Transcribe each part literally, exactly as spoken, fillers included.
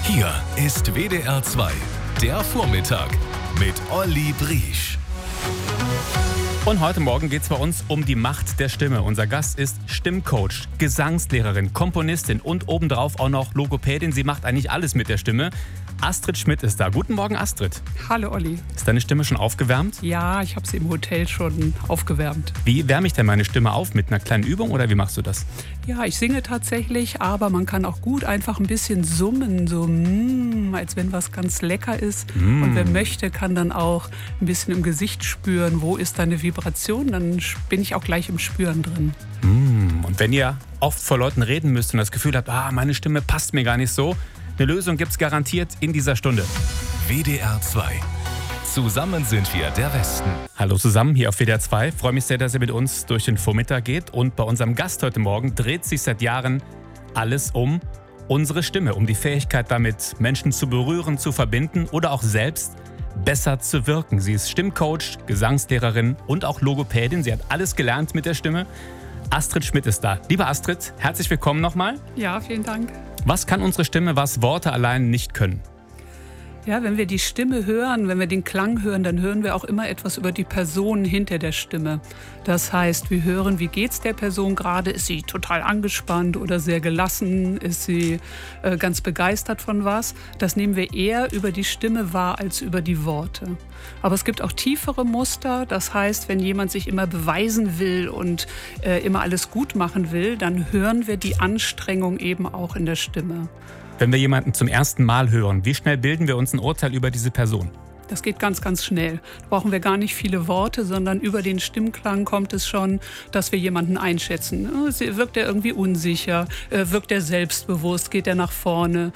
Hier ist W D R zwei, der Vormittag mit Olli Briesch. Und heute Morgen geht es bei uns um die Macht der Stimme. Unser Gast ist Stimmcoach, Gesangslehrerin, Komponistin und obendrauf auch noch Logopädin. Sie macht eigentlich alles mit der Stimme. Astrid Schmidt ist da. Guten Morgen, Astrid. Hallo, Olli. Ist deine Stimme schon aufgewärmt? Ja, ich habe sie im Hotel schon aufgewärmt. Wie wärme ich denn meine Stimme auf? Mit einer kleinen Übung oder wie machst du das? Ja, ich singe tatsächlich, aber man kann auch gut einfach ein bisschen summen, so mm, als wenn was ganz lecker ist. Mm. Und wer möchte, kann dann auch ein bisschen im Gesicht spüren, wo ist da eine Vibration, dann bin ich auch gleich im Spüren drin. Mm. Und wenn ihr oft vor Leuten reden müsst und das Gefühl habt, ah, meine Stimme passt mir gar nicht so, eine Lösung gibt's garantiert in dieser Stunde. W D R zwei. Zusammen sind wir der Westen. Hallo zusammen hier auf W D R zwei. Freue mich sehr, dass ihr mit uns durch den Vormittag geht. Und bei unserem Gast heute Morgen dreht sich seit Jahren alles um unsere Stimme, um die Fähigkeit damit, Menschen zu berühren, zu verbinden oder auch selbst besser zu wirken. Sie ist Stimmcoach, Gesangslehrerin und auch Logopädin. Sie hat alles gelernt mit der Stimme. Astrid Schmidt ist da. Liebe Astrid, herzlich willkommen nochmal. Ja, vielen Dank. Was kann unsere Stimme, was Worte allein nicht können? Ja, wenn wir die Stimme hören, wenn wir den Klang hören, dann hören wir auch immer etwas über die Person hinter der Stimme. Das heißt, wir hören, wie geht's der Person gerade? Ist sie total angespannt oder sehr gelassen? Ist sie äh, ganz begeistert von was? Das nehmen wir eher über die Stimme wahr als über die Worte. Aber es gibt auch tiefere Muster. Das heißt, wenn jemand sich immer beweisen will und äh, immer alles gut machen will, dann hören wir die Anstrengung eben auch in der Stimme. Wenn wir jemanden zum ersten Mal hören, wie schnell bilden wir uns ein Urteil über diese Person? Das geht ganz, ganz schnell. Da brauchen wir gar nicht viele Worte, sondern über den Stimmklang kommt es schon, dass wir jemanden einschätzen. Wirkt er irgendwie unsicher? Wirkt er selbstbewusst? Geht er nach vorne?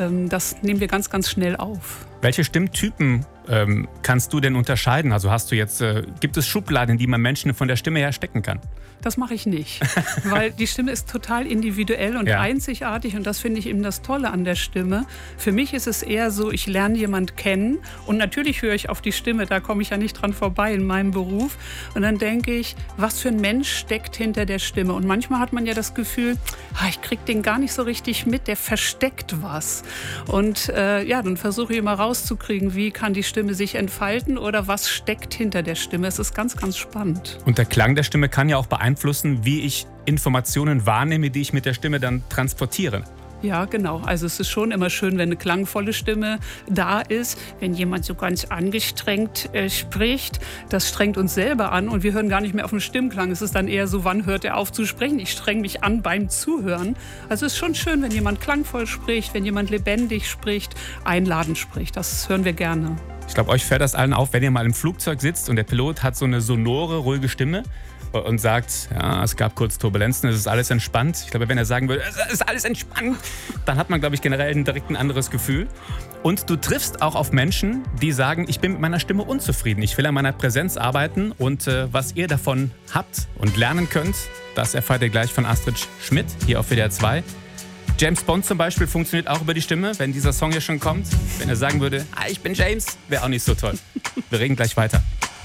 Das nehmen wir ganz, ganz schnell auf. Welche Stimmtypen ähm, kannst du denn unterscheiden? Also hast du jetzt, äh, gibt es Schubladen, in die man Menschen von der Stimme her stecken kann? Das mache ich nicht, weil die Stimme ist total individuell und ja. einzigartig und das finde ich eben das Tolle an der Stimme. Für mich ist es eher so, ich lerne jemanden kennen und natürlich höre ich auf die Stimme, da komme ich ja nicht dran vorbei in meinem Beruf und dann denke ich, was für ein Mensch steckt hinter der Stimme und manchmal hat man ja das Gefühl, ah, ich kriege den gar nicht so richtig mit, der versteckt was und äh, ja, dann versuche ich immer rauszukriegen, wie kann die Stimme sich entfalten oder was steckt hinter der Stimme. Es ist ganz, ganz spannend. Und der Klang der Stimme kann ja auch beeinflussen, wie ich Informationen wahrnehme, die ich mit der Stimme dann transportiere. Ja, genau. Also es ist schon immer schön, wenn eine klangvolle Stimme da ist. Wenn jemand so ganz angestrengt äh, spricht, das strengt uns selber an und wir hören gar nicht mehr auf den Stimmklang. Es ist dann eher so, wann hört er auf zu sprechen? Ich streng mich an beim Zuhören. Also es ist schon schön, wenn jemand klangvoll spricht, wenn jemand lebendig spricht, einladend spricht. Das hören wir gerne. Ich glaube, euch fällt das allen auf, wenn ihr mal im Flugzeug sitzt und der Pilot hat so eine sonore, ruhige Stimme und sagt, ja, es gab kurz Turbulenzen, es ist alles entspannt. Ich glaube, wenn er sagen würde, es ist alles entspannt, dann hat man, glaube ich, generell direkt ein anderes Gefühl. Und du triffst auch auf Menschen, die sagen, ich bin mit meiner Stimme unzufrieden, ich will an meiner Präsenz arbeiten und äh, was ihr davon habt und lernen könnt, das erfahrt ihr gleich von Astrid Schmidt hier auf W D R zwei. James Bond zum Beispiel funktioniert auch über die Stimme, wenn dieser Song hier schon kommt. Wenn er sagen würde, ah, ich bin James, wäre auch nicht so toll. Wir reden gleich weiter.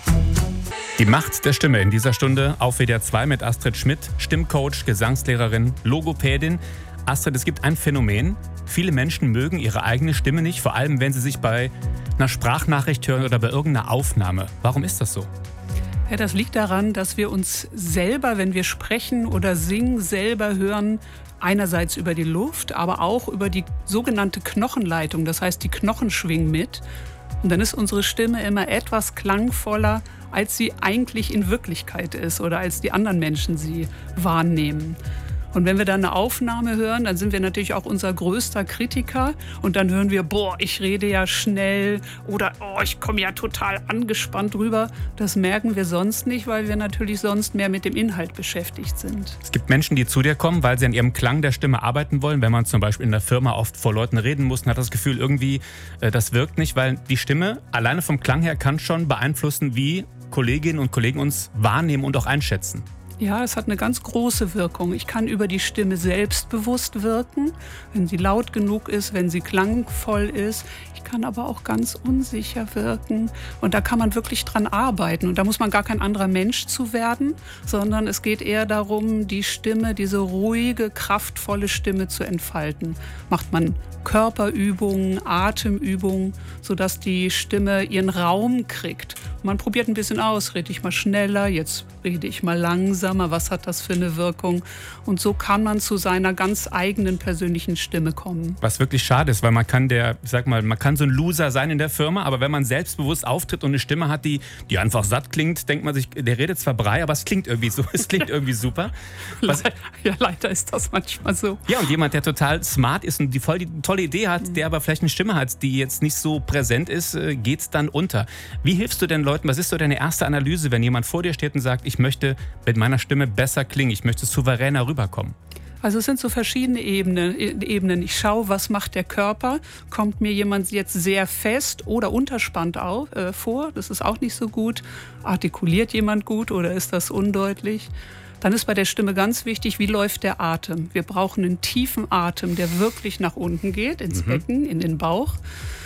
Die Macht der Stimme in dieser Stunde auf W D R zwei mit Astrid Schmidt, Stimmcoach, Gesangslehrerin, Logopädin. Astrid, es gibt ein Phänomen. Viele Menschen mögen ihre eigene Stimme nicht, vor allem wenn sie sich bei einer Sprachnachricht hören oder bei irgendeiner Aufnahme. Warum ist das so? Ja, das liegt daran, dass wir uns selber, wenn wir sprechen oder singen, selber hören, einerseits über die Luft, aber auch über die sogenannte Knochenleitung. Das heißt, die Knochen schwingen mit. Und dann ist unsere Stimme immer etwas klangvoller, als sie eigentlich in Wirklichkeit ist oder als die anderen Menschen sie wahrnehmen. Und wenn wir dann eine Aufnahme hören, dann sind wir natürlich auch unser größter Kritiker. Und dann hören wir, boah, ich rede ja schnell oder oh, ich komme ja total angespannt rüber. Das merken wir sonst nicht, weil wir natürlich sonst mehr mit dem Inhalt beschäftigt sind. Es gibt Menschen, die zu dir kommen, weil sie an ihrem Klang der Stimme arbeiten wollen. Wenn man zum Beispiel in der Firma oft vor Leuten reden muss und hat das Gefühl, irgendwie, äh, das wirkt nicht, weil die Stimme alleine vom Klang her kann schon beeinflussen, wie Kolleginnen und Kollegen uns wahrnehmen und auch einschätzen. Ja, es hat eine ganz große Wirkung. Ich kann über die Stimme selbstbewusst wirken, wenn sie laut genug ist, wenn sie klangvoll ist. Ich kann aber auch ganz unsicher wirken. Und da kann man wirklich dran arbeiten. Und da muss man gar kein anderer Mensch zu werden, sondern es geht eher darum, die Stimme, diese ruhige, kraftvolle Stimme zu entfalten. Macht man Körperübungen, Atemübungen, sodass die Stimme ihren Raum kriegt. Und man probiert ein bisschen aus, rede ich mal schneller, jetzt rede ich mal langsamer, was hat das für eine Wirkung? Und so kann man zu seiner ganz eigenen persönlichen Stimme kommen. Was wirklich schade ist, weil man kann der, ich sag mal, man kann so ein Loser sein in der Firma, aber wenn man selbstbewusst auftritt und eine Stimme hat, die, die einfach satt klingt, denkt man sich, der redet zwar Brei, aber es klingt irgendwie so, es klingt irgendwie super. Was, ja, leider ist das manchmal so. Ja, und jemand, der total smart ist und die voll die tolle Idee hat, mhm. der aber vielleicht eine Stimme hat, die jetzt nicht so präsent ist, geht's dann unter. Wie hilfst du denn Leuten, was ist so deine erste Analyse, wenn jemand vor dir steht und sagt, ich möchte mit meiner Stimme besser klingen, ich möchte souveräner rüberkommen? Also es sind so verschiedene Ebenen. Ich schaue, was macht der Körper? Kommt mir jemand jetzt sehr fest oder unterspannt auf, äh, vor? Das ist auch nicht so gut. Artikuliert jemand gut oder ist das undeutlich? Dann ist bei der Stimme ganz wichtig, wie läuft der Atem? Wir brauchen einen tiefen Atem, der wirklich nach unten geht, ins mhm. Becken, in den Bauch.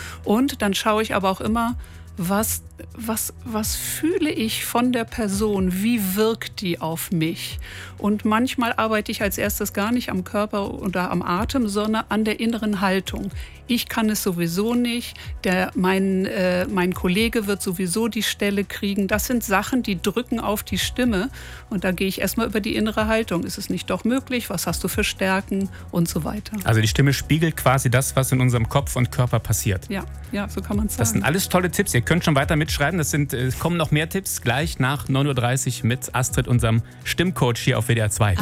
Und dann schaue ich aber auch immer, was, was, was fühle ich von der Person? Wie wirkt die auf mich? Und manchmal arbeite ich als erstes gar nicht am Körper oder am Atem, sondern an der inneren Haltung. Ich kann es sowieso nicht, der, mein, äh, mein Kollege wird sowieso die Stelle kriegen. Das sind Sachen, die drücken auf die Stimme. Und da gehe ich erstmal über die innere Haltung. Ist es nicht doch möglich? Was hast du für Stärken? Und so weiter. Also die Stimme spiegelt quasi das, was in unserem Kopf und Körper passiert. Ja, ja, so kann man es sagen. Das sind alles tolle Tipps. Ihr könnt schon weiter mitschreiben. Das sind, es kommen noch mehr Tipps gleich nach neun Uhr dreißig mit Astrid, unserem Stimmcoach hier auf W D R zwei.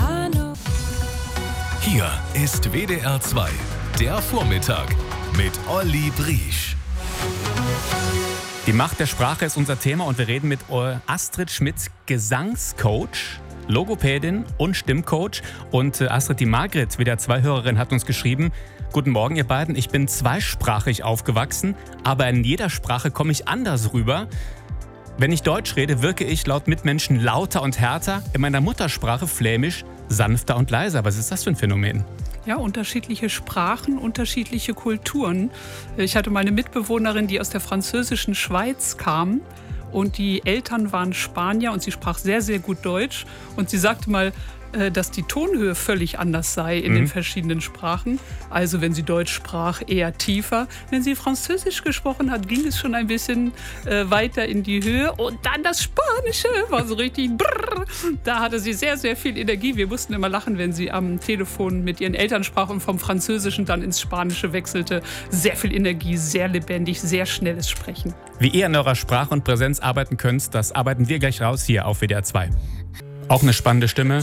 Hier ist W D R zwei, der Vormittag mit Olli Briesch. Die Macht der Sprache ist unser Thema und wir reden mit Astrid Schmidt, Gesangscoach, Logopädin und Stimmcoach. Und Astrid, die Margret, W D R zwei Hörerin, hat uns geschrieben: Guten Morgen, ihr beiden. Ich bin zweisprachig aufgewachsen, aber in jeder Sprache komme ich anders rüber. Wenn ich Deutsch rede, wirke ich laut Mitmenschen lauter und härter, in meiner Muttersprache Flämisch sanfter und leiser. Was ist das für ein Phänomen? Ja, unterschiedliche Sprachen, unterschiedliche Kulturen. Ich hatte meine Mitbewohnerin, die aus der französischen Schweiz kam. Und die Eltern waren Spanier und sie sprach sehr, sehr gut Deutsch. Und sie sagte mal, dass die Tonhöhe völlig anders sei in mhm. den verschiedenen Sprachen. Also wenn sie Deutsch sprach, eher tiefer. Wenn sie Französisch gesprochen hat, ging es schon ein bisschen äh, weiter in die Höhe. Und dann das Spanische war so richtig brrr. Da hatte sie sehr, sehr viel Energie. Wir mussten immer lachen, wenn sie am Telefon mit ihren Eltern sprach und vom Französischen dann ins Spanische wechselte. Sehr viel Energie, sehr lebendig, sehr schnelles Sprechen. Wie ihr an eurer Sprache und Präsenz arbeiten könnt, das arbeiten wir gleich raus hier auf W D R zwei. Auch eine spannende Stimme.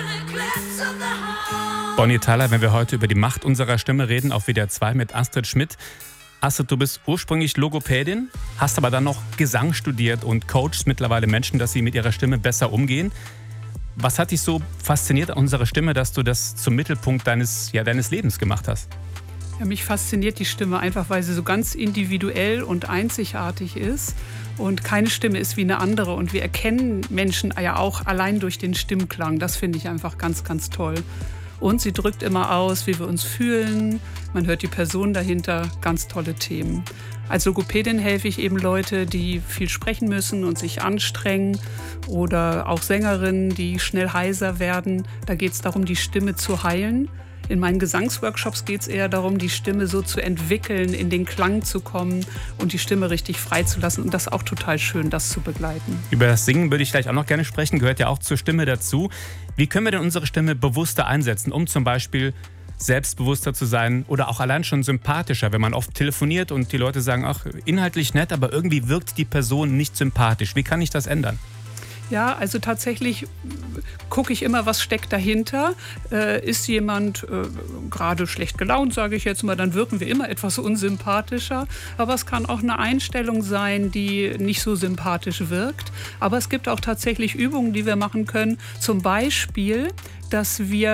Bonnie Tyler, wenn wir heute über die Macht unserer Stimme reden, auf W D R zwei mit Astrid Schmidt. Astrid, du bist ursprünglich Logopädin, hast aber dann noch Gesang studiert und coachst mittlerweile Menschen, dass sie mit ihrer Stimme besser umgehen. Was hat dich so fasziniert an unserer Stimme, dass du das zum Mittelpunkt deines, ja, deines Lebens gemacht hast? Ja, mich fasziniert die Stimme einfach, weil sie so ganz individuell und einzigartig ist. Und keine Stimme ist wie eine andere. Und wir erkennen Menschen ja auch allein durch den Stimmklang. Das finde ich einfach ganz, ganz toll. Und sie drückt immer aus, wie wir uns fühlen. Man hört die Person dahinter. Ganz tolle Themen. Als Logopädin helfe ich eben Leute, die viel sprechen müssen und sich anstrengen. Oder auch Sängerinnen, die schnell heiser werden. Da geht es darum, die Stimme zu heilen. In meinen Gesangsworkshops geht es eher darum, die Stimme so zu entwickeln, in den Klang zu kommen und die Stimme richtig freizulassen. Und das ist auch total schön, das zu begleiten. Über das Singen würde ich gleich auch noch gerne sprechen, gehört ja auch zur Stimme dazu. Wie können wir denn unsere Stimme bewusster einsetzen, um zum Beispiel selbstbewusster zu sein oder auch allein schon sympathischer, wenn man oft telefoniert und die Leute sagen, ach, inhaltlich nett, aber irgendwie wirkt die Person nicht sympathisch. Wie kann ich das ändern? Ja, also tatsächlich gucke ich immer, was steckt dahinter. Äh, ist jemand äh, gerade schlecht gelaunt, sage ich jetzt mal, dann wirken wir immer etwas unsympathischer. Aber es kann auch eine Einstellung sein, die nicht so sympathisch wirkt. Aber es gibt auch tatsächlich Übungen, die wir machen können. Zum Beispiel, dass wir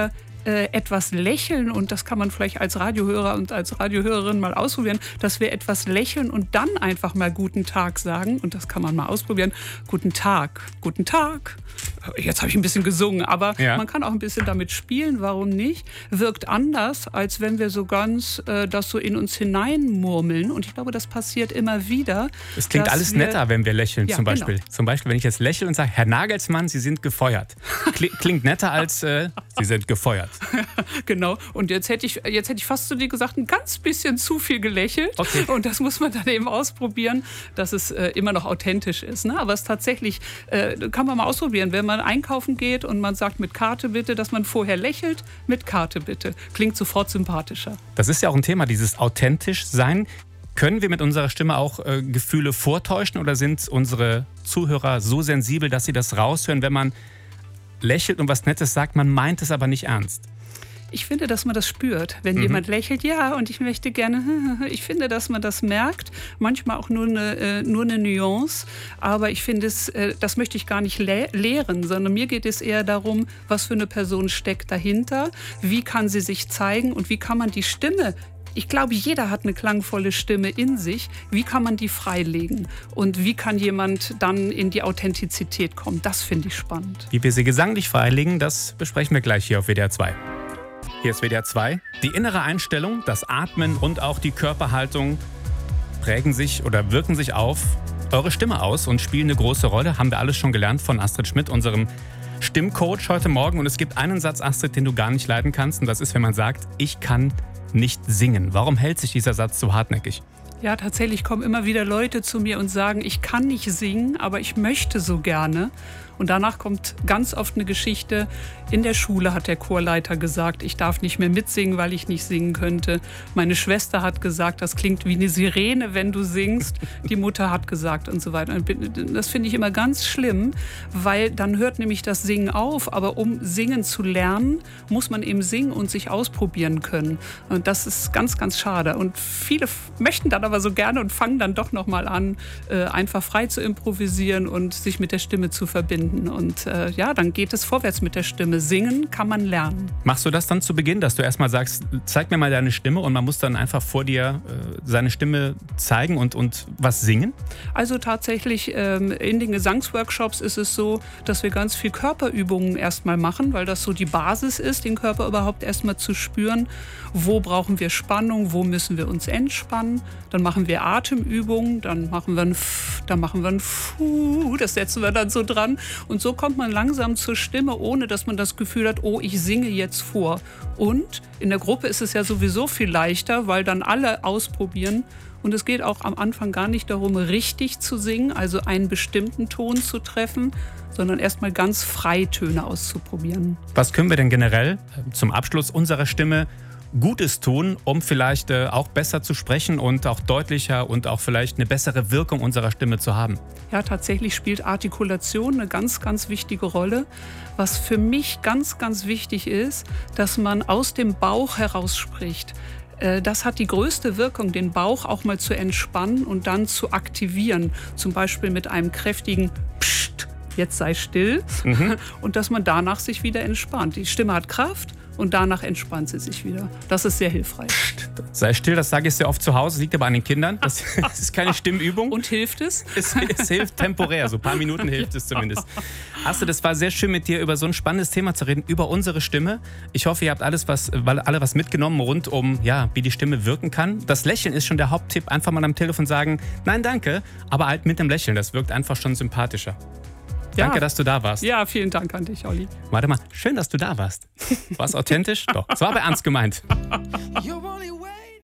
äh, etwas lächeln, und das kann man vielleicht als Radiohörer und als Radiohörerin mal ausprobieren, dass wir etwas lächeln und dann einfach mal guten Tag sagen, und das kann man mal ausprobieren. Guten Tag, guten Tag. Jetzt habe ich ein bisschen gesungen, aber ja. man kann auch ein bisschen damit spielen, warum nicht? Wirkt anders, als wenn wir so ganz äh, das so in uns hineinmurmeln, und ich glaube, das passiert immer wieder. Es klingt alles wir, netter, wenn wir lächeln, ja, zum Beispiel. Genau. Zum Beispiel, wenn ich jetzt lächle und sage, Herr Nagelsmann, Sie sind gefeuert. Klingt netter als, äh, Sie sind gefeuert. Genau, und jetzt hätte ich, jetzt hätte ich fast zu dir gesagt, ein ganz bisschen zu viel gelächelt. Okay. Und das muss man dann eben ausprobieren, dass es äh, immer noch authentisch ist. Ne? Aber es tatsächlich, äh, kann man mal ausprobieren, wenn man einkaufen geht und man sagt mit Karte bitte, dass man vorher lächelt, mit Karte bitte. Klingt sofort sympathischer. Das ist ja auch ein Thema, dieses authentisch sein. Können wir mit unserer Stimme auch äh, Gefühle vortäuschen, oder sind unsere Zuhörer so sensibel, dass sie das raushören, wenn man lächelt und was Nettes sagt, man meint es aber nicht ernst? Ich finde, dass man das spürt, wenn mhm. jemand lächelt, ja, und ich möchte gerne, ich finde, dass man das merkt, manchmal auch nur eine, äh, nur eine Nuance, aber ich finde, es, äh, das möchte ich gar nicht le- lehren, sondern mir geht es eher darum, was für eine Person steckt dahinter, wie kann sie sich zeigen und wie kann man die Stimme, ich glaube, jeder hat eine klangvolle Stimme in sich, wie kann man die freilegen und wie kann jemand dann in die Authentizität kommen, das finde ich spannend. Wie wir sie gesanglich freilegen, das besprechen wir gleich hier auf W D R zwei. Hier ist W D R zwei. Die innere Einstellung, das Atmen und auch die Körperhaltung prägen sich oder wirken sich auf eure Stimme aus und spielen eine große Rolle. Haben wir alles schon gelernt von Astrid Schmidt, unserem Stimmcoach heute Morgen. Und es gibt einen Satz, Astrid, den du gar nicht leiden kannst. Und das ist, wenn man sagt, ich kann nicht singen. Warum hält sich dieser Satz so hartnäckig? Ja, tatsächlich kommen immer wieder Leute zu mir und sagen, ich kann nicht singen, aber ich möchte so gerne. Und danach kommt ganz oft eine Geschichte. In der Schule hat der Chorleiter gesagt, ich darf nicht mehr mitsingen, weil ich nicht singen könnte. Meine Schwester hat gesagt, das klingt wie eine Sirene, wenn du singst. Die Mutter hat gesagt und so weiter. Das finde ich immer ganz schlimm, weil dann hört nämlich das Singen auf. Aber um singen zu lernen, muss man eben singen und sich ausprobieren können. Und das ist ganz, ganz schade. Und viele möchten dann aber so gerne und fangen dann doch noch mal an, einfach frei zu improvisieren und sich mit der Stimme zu verbinden. Und äh, ja, dann geht es vorwärts mit der Stimme. Singen kann man lernen. Machst du das dann zu Beginn, dass du erstmal sagst, zeig mir mal deine Stimme, und man muss dann einfach vor dir äh, seine Stimme zeigen und, und was singen? Also tatsächlich ähm, in den Gesangsworkshops ist es so, dass wir ganz viel Körperübungen erstmal machen, weil das so die Basis ist, den Körper überhaupt erstmal zu spüren. Wo brauchen wir Spannung, wo müssen wir uns entspannen? Dann machen wir Atemübungen, dann machen wir ein F, dann machen wir ein Fu, das setzen wir dann so dran. Und so kommt man langsam zur Stimme, ohne dass man das Gefühl hat, oh, ich singe jetzt vor. Und in der Gruppe ist es ja sowieso viel leichter, weil dann alle ausprobieren. Und es geht auch am Anfang gar nicht darum, richtig zu singen, also einen bestimmten Ton zu treffen, sondern erstmal ganz frei Töne auszuprobieren. Was können wir denn generell zum Abschluss unserer Stimme Gutes tun, um vielleicht äh, auch besser zu sprechen und auch deutlicher und auch vielleicht eine bessere Wirkung unserer Stimme zu haben? Ja, tatsächlich spielt Artikulation eine ganz, ganz wichtige Rolle. Was für mich ganz, ganz wichtig ist, dass man aus dem Bauch heraus spricht. Das hat die größte Wirkung, den Bauch auch mal zu entspannen und dann zu aktivieren. Zum Beispiel mit einem kräftigen Psst, jetzt sei still. Mhm. Und dass man danach sich wieder entspannt. Die Stimme hat Kraft. Und danach entspannt sie sich wieder. Das ist sehr hilfreich. Psst, sei still, das sage ich sehr oft zu Hause, liegt aber an den Kindern. Das, das ist keine Stimmübung. Und hilft es? es? Es hilft temporär, so ein paar Minuten hilft es zumindest. Astrid, das war sehr schön, mit dir über so ein spannendes Thema zu reden, über unsere Stimme. Ich hoffe, ihr habt alles was, alle was mitgenommen rund um, ja, wie die Stimme wirken kann. Das Lächeln ist schon der Haupttipp. Einfach mal am Telefon sagen, nein, danke, aber halt mit dem Lächeln. Das wirkt einfach schon sympathischer. Danke, ja. dass du da warst. Ja, vielen Dank an dich, Olli. Warte mal, schön, dass du da warst. War's authentisch? Doch, es war aber ernst gemeint.